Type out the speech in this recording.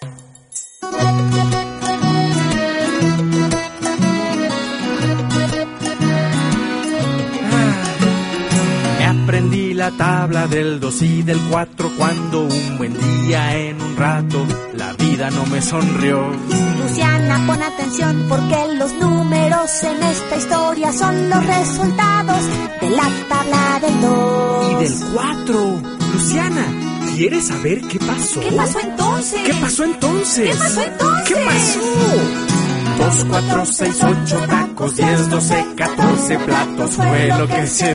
Aprendí la tabla del 2 y del 4 cuando un buen día en un rato la vida no me sonrió. Luciana, pon atención porque los números en esta historia son los resultados de la tabla del 2 y del 4. Luciana, ¿quieres saber qué pasó? ¿Qué pasó entonces? ¿Qué pasó entonces? ¿Qué pasó entonces? ¿Qué pasó? 2, 4, 6, 8 tacos, 10, 12, 14 platos fue lo que se